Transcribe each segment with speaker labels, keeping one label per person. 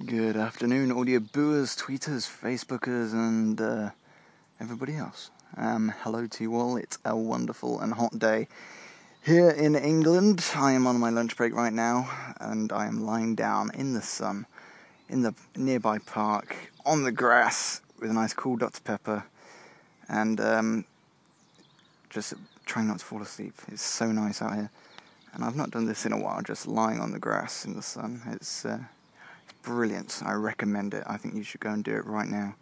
Speaker 1: Good afternoon, audio booers, tweeters, Facebookers, and everybody else. Hello to you all. It's a wonderful and hot day here in England. I am on my lunch break right now, and I am lying down in the sun in the nearby park on the grass with a nice cool Dr. Pepper, and just trying not to fall asleep. It's so nice out here, and I've not done this in a while. Just lying on the grass in the sun. It's brilliant. I recommend it. I think you should go and do it right now.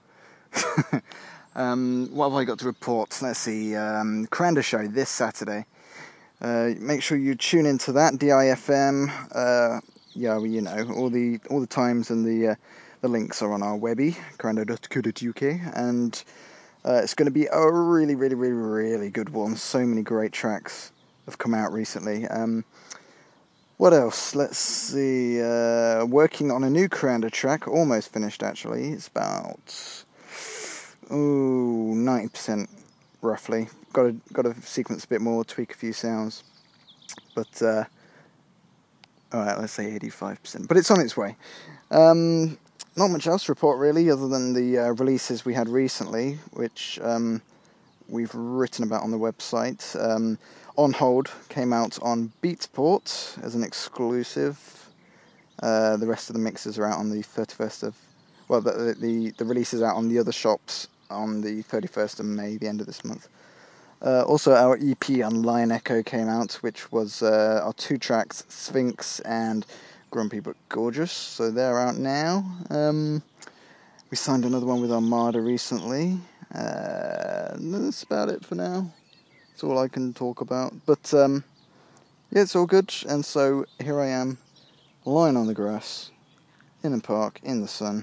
Speaker 1: What have I got to report? Let's see. Cranda show this Saturday. Make sure you tune into that. DIFM. You know, all the times and the links are on our webby, cranda.co.uk, and it's going to be a really, really, really, really good one. So many great tracks have come out recently. What else? Let's see. Working on a new Cranda track, almost finished actually. It's about 90% roughly. Got to sequence a bit more, tweak a few sounds, but all right, let's say 85%. But it's on its way. Not much else to report really, other than the releases we had recently, which we've written about on the website. On Hold came out on Beatport as an exclusive. The rest of the mixes are out on the 31st of... Well, the release is out on the other shops on the 31st of May, the end of this month. Also, our EP on Lion Echo came out, which was our 2 tracks, Sphinx and Grumpy But Gorgeous. So they're out now. We signed another one with Armada recently. That's about it for now. That's all I can talk about. But yeah, it's all good. And so here I am, lying on the grass, in a park, in the sun,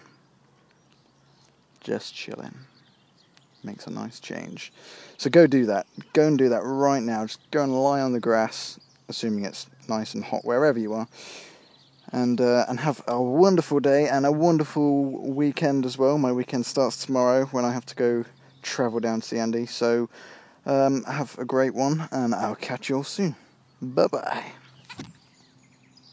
Speaker 1: just chilling. Makes a nice change. So go do that. Go and do that right now. Just go and lie on the grass, assuming it's nice and hot wherever you are. And have a wonderful day and a wonderful weekend as well. My weekend starts tomorrow when I have to go travel down to see Andy. So have a great one, and I'll catch you all soon. Bye-bye.